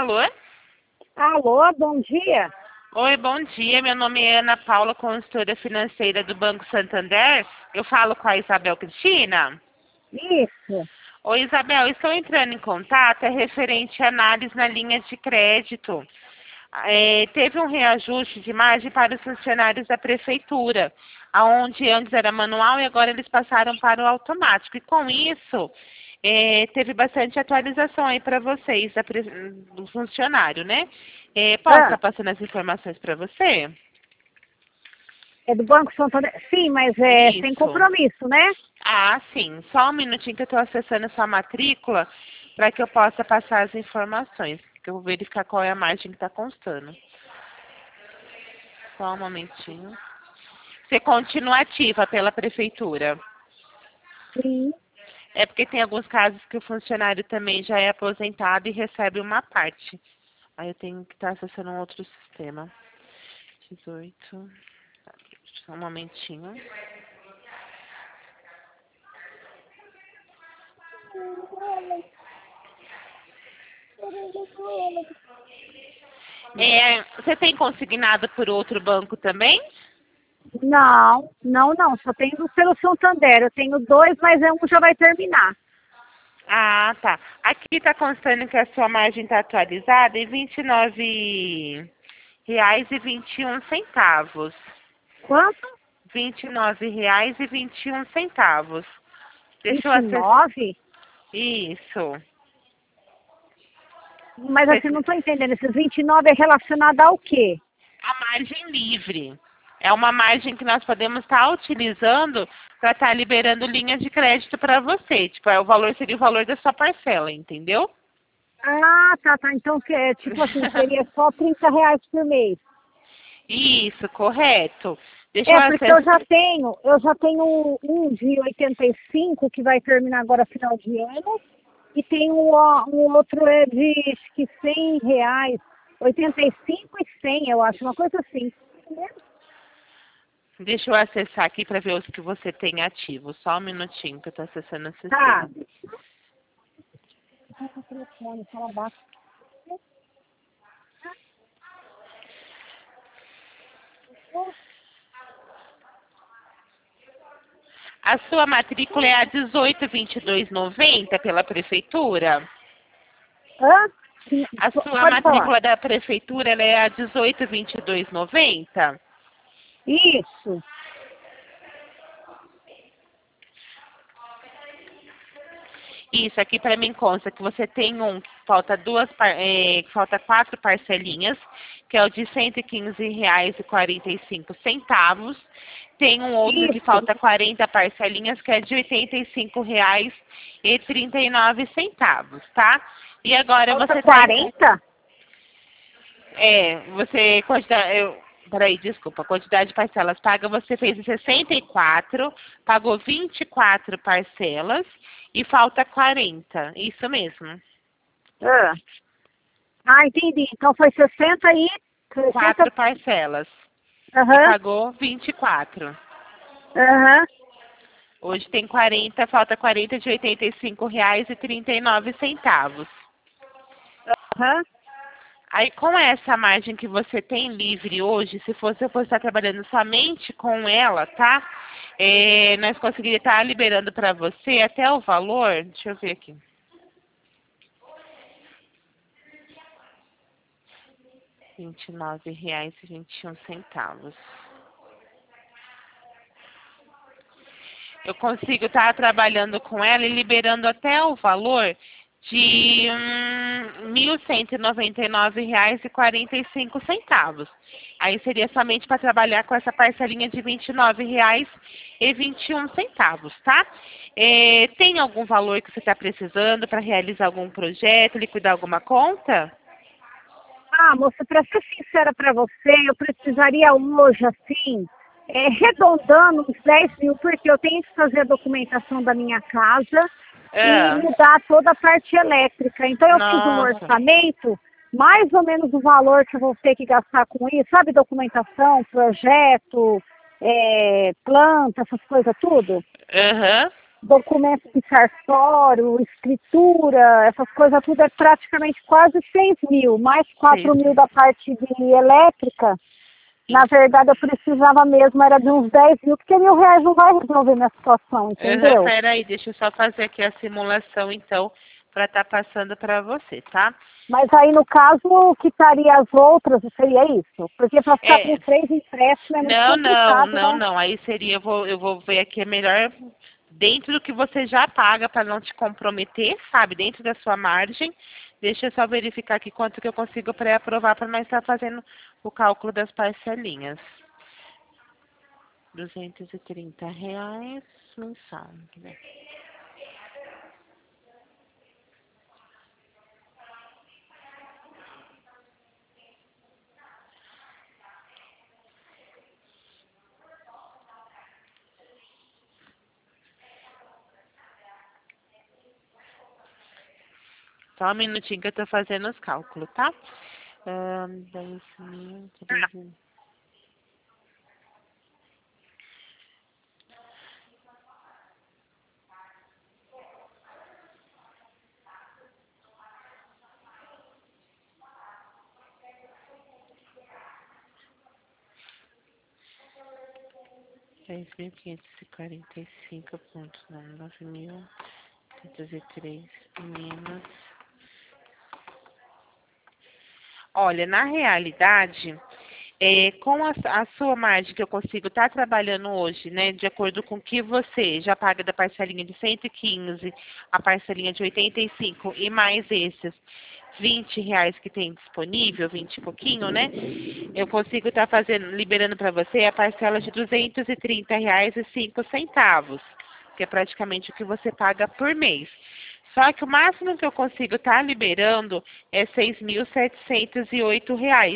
Alô? Alô, bom dia. Oi, bom dia. Meu nome é Ana Paula, consultora financeira do Banco Santander. Eu falo com a Isabel Cristina. Isso. Oi, Isabel, estou entrando em contato, é referente à análise na linha de crédito. Teve um reajuste de margem para os funcionários da prefeitura, onde antes era manual e agora eles passaram para o automático. E com isso, teve bastante atualização aí para vocês, do funcionário, né? Posso estar passando as informações para você? É do Banco Santander? Sim, mas é sem Isso. compromisso, né? Ah, sim. Só um minutinho que eu estou acessando a sua matrícula para que eu possa passar as informações. Que eu vou verificar qual é a margem que está constando. Só um momentinho. Você continua ativa pela prefeitura? Sim. É porque tem alguns casos que o funcionário também já é aposentado e recebe uma parte. Aí eu tenho que estar acessando um outro sistema. 18. Só um momentinho. Você tem consignado por outro banco também? Não. Só tenho pelo Santander. Eu tenho dois, mas um já vai terminar. Ah, tá. Aqui está constando que a sua margem está atualizada em R$ 29,21. Quanto? R$ 29,21. Deixa eu acessar. 29? Isso. Mas assim, não estou entendendo. Esses 29 é relacionado ao quê? A margem livre. É uma margem que nós podemos estar utilizando para estar liberando linha de crédito para você. Tipo, o valor seria o valor da sua parcela, entendeu? Ah, tá. Então, tipo assim, seria só R$ 30 por mês. Isso, correto. Deixa eu Porque eu acessar. já tenho um de 85 que vai terminar agora final de ano. E tem um outro de acho que R$ 100, 85 e 100, eu acho, uma coisa assim. Deixa eu acessar aqui para ver os que você tem ativo. Só um minutinho que eu estou acessando o Tá. sistema. A sua matrícula é a 18.2290 pela prefeitura? Hã? A sua Pode falar. matrícula da prefeitura ela é a 18.2290? Isso. Isso, aqui para mim consta que você tem que falta falta 4 parcelinhas, que é o de R$ 115,45. Tem um outro que Isso. falta 40 parcelinhas, que é de R$ 85,39, tá? E agora Falta você está 40? Peraí, desculpa. Quantidade de parcelas paga, você fez em 64, pagou 24 parcelas e falta 40. Isso mesmo. Entendi. Então foi 60 e 60. 4 parcelas. E Aham. pagou 24. Aham. Hoje tem 40, falta 40 de R$ 85,39. Aham. Aí, com essa margem que você tem livre hoje, se você for estar trabalhando somente com ela, tá? Nós conseguiríamos estar liberando para você até o valor, deixa eu ver aqui. R$ 29,21. Eu consigo estar trabalhando com ela e liberando até o valor de R$ 1.199,45. Aí seria somente para trabalhar com essa parcelinha de R$ 29,21, tá? Tem algum valor que você está precisando para realizar algum projeto, liquidar alguma conta? Moça, para ser sincera para você, eu precisaria hoje, assim, arredondando uns 10 mil, porque eu tenho que fazer a documentação da minha casa e Ah, mudar toda a parte elétrica. Então, eu fiz um nossa. orçamento, mais ou menos o valor que eu vou ter que gastar com isso, sabe? Documentação, projeto, planta, essas coisas tudo. Aham. documento de cartório, escritura, essas coisas tudo é praticamente quase 6 mil, mais 4 mil da parte de elétrica. Na verdade, eu precisava mesmo, era de uns 10 mil, porque R$ 1.000 não vai resolver minha situação, entendeu? Peraí, deixa eu só fazer aqui a simulação, então, para estar passando para você, tá? Mas aí, no caso, quitaria as outras, seria isso? Porque para ficar com 3 empréstimos é muito complicado, né? Não. Aí seria, eu vou ver aqui, é melhor dentro do que você já paga para não te comprometer, sabe? Dentro da sua margem. Deixa eu só verificar aqui quanto que eu consigo pré-aprovar para nós estar fazendo o cálculo das parcelinhas. R$ 230 mensal. Né? Só um minutinho que eu tô fazendo os cálculos, tá? 10 mil, 13... R$ 10.545,9.503 menos. Olha, na realidade, com a sua margem que eu consigo estar trabalhando hoje, né, de acordo com o que você já paga da parcelinha de 115, a parcelinha de 85 e mais esses R$ 20 que tem disponível, 20 e pouquinho, né? Eu consigo estar liberando para você a parcela de R$ 230,05, que é praticamente o que você paga por mês. Só que o máximo que eu consigo estar liberando é R$ 6.708.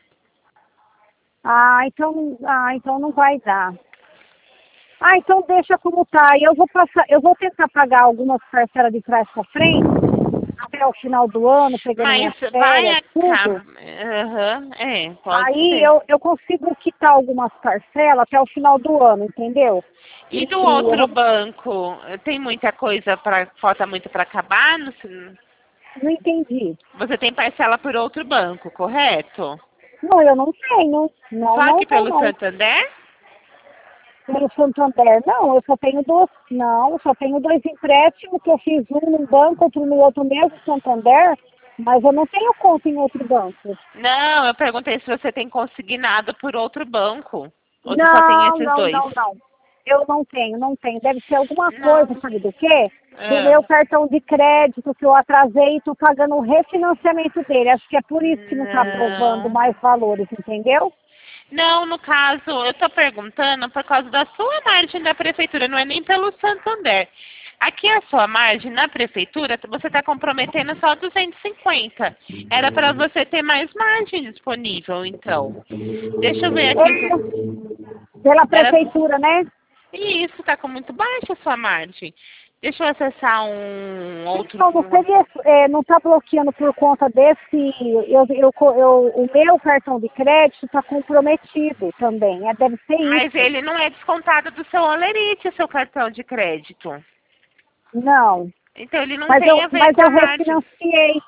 Então não vai dar. Então deixa como tá. Eu vou tentar pagar algumas parcelas de trás para frente, até o final do ano, pegando Mas minhas vai férias, tudo. acabar. Pode Aí ser. eu consigo quitar algumas parcelas até o final do ano, entendeu? E do Eu outro vou, banco, tem muita coisa falta muito para acabar? não entendi. Você tem parcela por outro banco, correto? Não, eu não tenho. Não, Só não, que não, pelo não. Santander? Pelo Santander, não, eu só tenho dois. Não, eu só tenho dois empréstimos que eu fiz um num banco, outro no outro mesmo, Santander, mas eu não tenho conta em outro banco. Não, eu perguntei se você tem consignado por outro banco. Ou você só tem Não, esses não, dois? não, não. Eu não tenho, não tenho. Deve ser alguma coisa, Não. sabe do quê? Do Ah. meu cartão de crédito que eu atrasei e estou pagando o refinanciamento dele. Acho que é por isso que não está aprovando Não. mais valores, entendeu? Não, no caso, eu estou perguntando por causa da sua margem da prefeitura, não é nem pelo Santander. Aqui a sua margem na prefeitura, você está comprometendo só 250. Era para você ter mais margem disponível, então. Deixa eu ver aqui. Pela Era... prefeitura, né? Isso, está com muito baixa a sua margem. Deixa eu acessar um outro. Então, não seria, não está bloqueando por conta desse, o meu cartão de crédito está comprometido também, deve ser Mas isso. ele não é descontado do seu Olerite, seu cartão de crédito. Não, Então ele não mas tem a ver mas com a eu margem. refinanciei.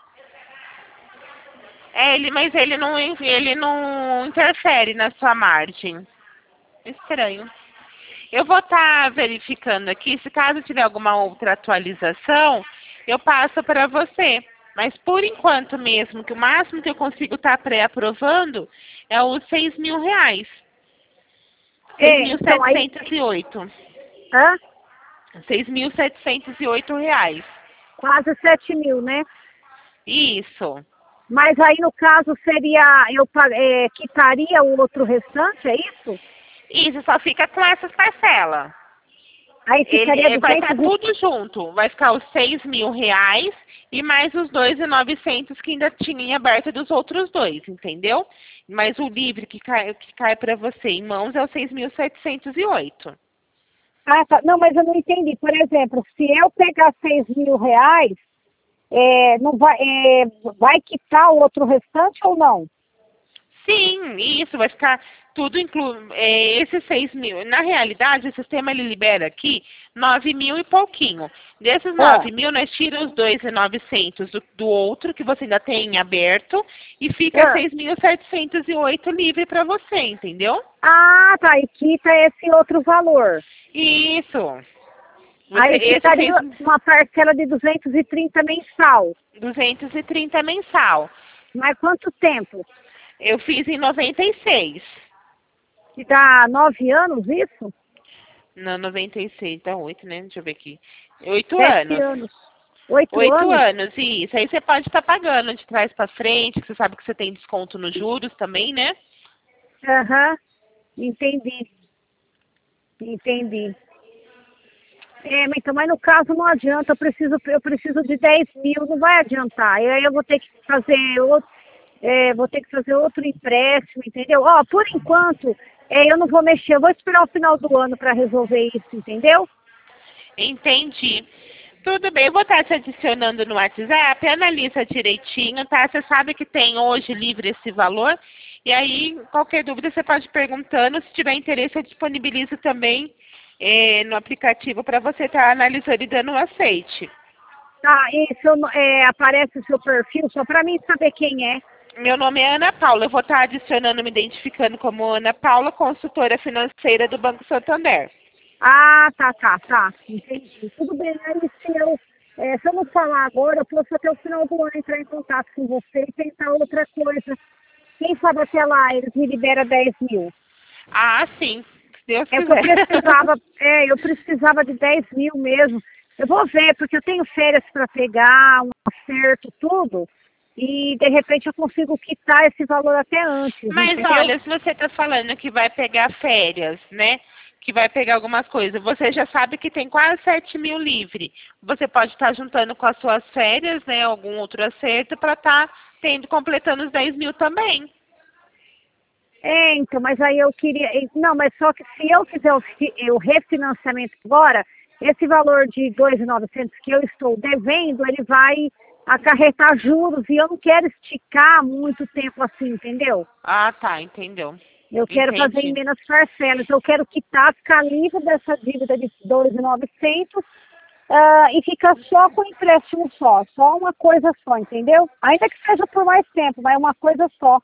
Mas ele não interfere na sua margem. Estranho. Eu vou estar verificando aqui, se caso tiver alguma outra atualização, eu passo para você. Mas por enquanto mesmo, que o máximo que eu consigo estar pré-aprovando é os R$ 6.000. Então, aí, 6.708. hã? R$ 6.708. Quase 7 mil, né? Isso. Mas aí, no caso, seria, quitaria o outro restante, é isso? Isso, só fica com essas parcelas. Aí ficaria Vai estar 200 tudo junto. Vai ficar os R$ 6.000 e mais os 2.900 que ainda tinha em aberto dos outros dois, entendeu? Mas o livre que cai para você em mãos é o 6.708. Tá. Não, mas eu não entendi. Por exemplo, se eu pegar R$ 6.000, não vai quitar o outro restante ou não? Sim, isso vai ficar tudo esses 6 mil. Na realidade, o sistema ele libera aqui 9 mil e pouquinho. Desses Ah, 9 mil, nós tiramos os 2.900 do outro, que você ainda tem em aberto, e fica ah. 6.708 livre para você, entendeu? Ah, tá. E quita esse outro valor. Isso. Aí Esse ficaria fez uma parcela de 230 mensal. 230 mensal. Mas quanto tempo? Eu fiz em 96. Que dá 9 anos isso? Não, 96, dá 8, né? Deixa eu ver aqui. 8 7 anos. anos. 8 8 anos? anos, isso. Aí você pode estar pagando de trás para frente, que você sabe que você tem desconto nos juros também, né? Aham. Entendi. Entendi. Então, mas no caso não adianta, eu preciso de 10 mil, não vai adiantar. E aí eu vou ter que fazer outro empréstimo, entendeu? Ó, por enquanto, eu não vou mexer, eu vou esperar o final do ano para resolver isso, entendeu? Entendi. Tudo bem, eu vou estar te adicionando no WhatsApp, analisa direitinho, tá? Você sabe que tem hoje livre esse valor. E aí, qualquer dúvida, você pode ir perguntando. Se tiver interesse, eu disponibilizo também no aplicativo para você estar analisando e dando um aceite. Tá, e aparece o seu perfil só para mim saber quem é. Meu nome é Ana Paula. Eu vou estar adicionando, me identificando como Ana Paula, consultora financeira do Banco Santander. Ah, tá. Entendi. Tudo bem, aí se eu não falar agora, eu posso até o final do ano entrar em contato com você e tentar outra coisa. Quem sabe até lá eles me liberam 10 mil. Ah, sim. Se Deus É que eu quiser. precisava, eu precisava de 10 mil mesmo. Eu vou ver, porque eu tenho férias para pegar, um acerto, tudo. E de repente eu consigo quitar esse valor até antes, Mas entendeu? olha, se você está falando que vai pegar férias, né? Que vai pegar algumas coisas, você já sabe que tem quase 7 mil livre. Você pode estar juntando com as suas férias, né? Algum outro acerto para estar completando os 10 mil também. Então, mas aí eu queria. Não, mas só que se eu fizer o refinanciamento agora, esse valor de 2.900 que eu estou devendo, ele vai acarretar juros e eu não quero esticar muito tempo assim, entendeu? Ah, tá, entendeu. Eu quero fazer em Entendi. menos parcelas. Eu quero quitar, ficar livre dessa dívida de 2.900 e ficar só com empréstimo só uma coisa só, entendeu? Ainda que seja por mais tempo, mas uma coisa só.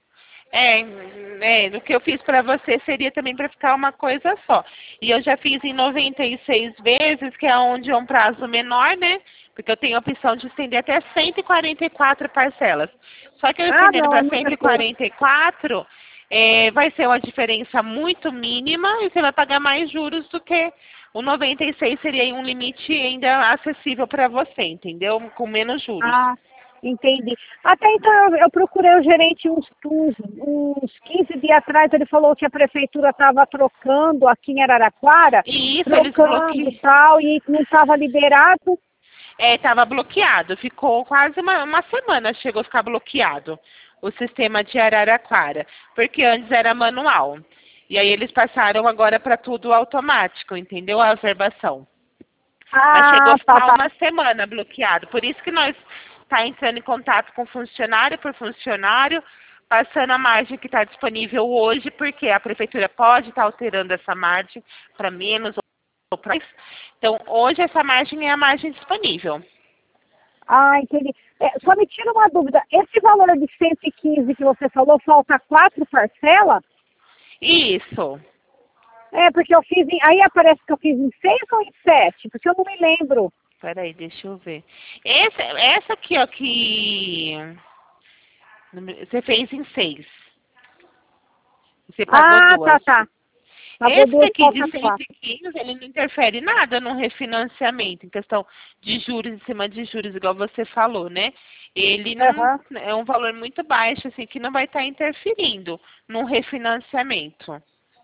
No que eu fiz para você seria também para ficar uma coisa só. E eu já fiz em 96 vezes, que é onde é um prazo menor, né? Porque eu tenho a opção de estender até 144 parcelas. Só que eu Ah, estendendo não, é para muita coisa. 144, vai ser uma diferença muito mínima e você vai pagar mais juros do que o 96 seria um limite ainda acessível para você, entendeu? Com menos juros. Ah, entendi. Até então eu procurei o gerente uns 15 dias atrás, ele falou que a prefeitura estava trocando aqui em Araraquara, E isso, eles trocando bloqueiam. e tal, e não estava liberado. Estava bloqueado, ficou quase uma semana, chegou a ficar bloqueado o sistema de Araraquara, porque antes era manual. E aí eles passaram agora para tudo automático, entendeu? A averbação. Mas chegou Ah, a tá, ficar tá. uma semana bloqueado. Por isso que nós está entrando em contato com funcionário por funcionário, passando a margem que está disponível hoje, porque a prefeitura pode estar alterando essa margem para menos ou para mais. Então, hoje essa margem é a margem disponível. Ah, entendi. Só me tira uma dúvida, esse valor de 115 que você falou, falta 4 parcelas? Isso. Porque eu fiz aí aparece que eu fiz em 6 ou em 7, porque eu não me lembro. Peraí, deixa eu ver. Essa aqui, ó, que você fez em 6. Você pagou Ah, tá, duas. tá. Pagou Esse 2, daqui de falta 4. 115, ele não interfere nada no refinanciamento, em questão de juros em cima de juros, igual você falou, né? Ele não Aham. é um valor muito baixo, assim, que não vai estar interferindo no refinanciamento.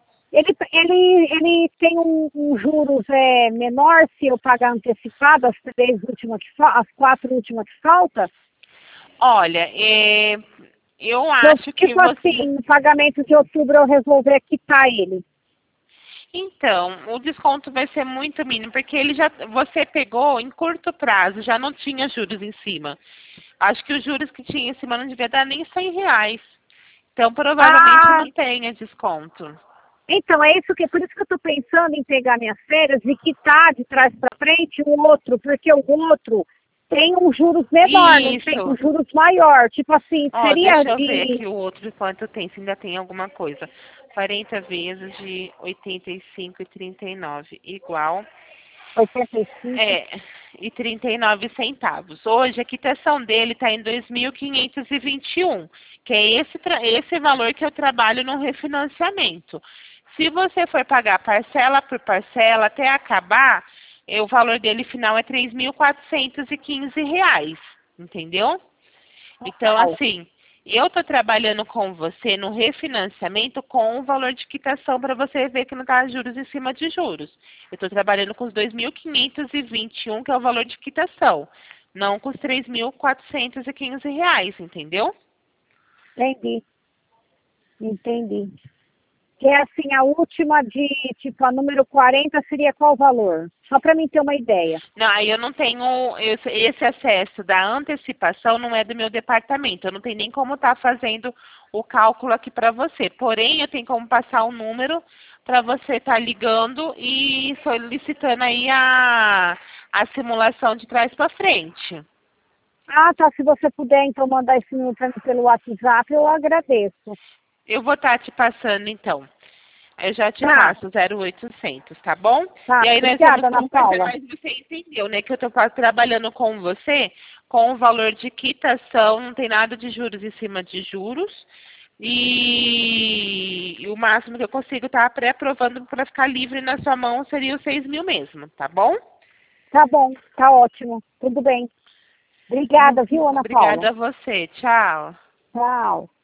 Ele tem um juros menor se eu pagar antecipado as 4 últimas que falta? Olha, eu Se eu, acho que tipo você. assim, no pagamento de outubro eu resolver quitar ele. Então, o desconto vai ser muito mínimo, porque você pegou em curto prazo, já não tinha juros em cima. Acho que os juros que tinha em cima não devia dar nem R$ 100. Então, provavelmente Ah, não tenha desconto. então é isso que, por isso que eu estou pensando em pegar minhas férias e quitar de trás para frente o outro, porque o outro tem um juros menor, não tem um Isso. juros maior. Tipo assim, Ó, seria deixa eu ver de aqui o outro quanto tem, se ainda tem alguma coisa. 40 vezes de 85,39 igual 85. é, e 39 centavos. Hoje a quitação dele está em 2.521, que é esse valor que eu trabalho no refinanciamento. Se você for pagar parcela por parcela até acabar, o valor dele final é R$ 3.415, entendeu? Então, Total. assim, eu estou trabalhando com você no refinanciamento com o valor de quitação para você ver que não está juros em cima de juros. Eu estou trabalhando com os 2.521, que é o valor de quitação, não com os R$ 3.415, entendeu? Entendi, entendi. Que é assim, a última de, tipo, a número 40 seria qual valor? Só para mim ter uma ideia. Não, aí eu não tenho esse acesso da antecipação, não é do meu departamento. Eu não tenho nem como estar fazendo o cálculo aqui para você. Porém, eu tenho como passar o número para você estar ligando e solicitando aí a simulação de trás para frente. Ah, tá. Se você puder, então, mandar esse número para mim pelo WhatsApp, eu agradeço. Eu vou estar te passando então. Eu já te Tá, passo 0800, tá bom? tá. E aí nós vamos Obrigada, Ana conversar, Paula. mas você entendeu, né? Que eu estou trabalhando com você com o valor de quitação, não tem nada de juros em cima de juros. E o máximo que eu consigo estar pré-aprovando para ficar livre na sua mão seria os 6.000 mesmo, tá bom? Tá bom, tá ótimo. Tudo bem. Obrigada, viu, Ana Paula? Obrigada a você. Tchau. Tchau.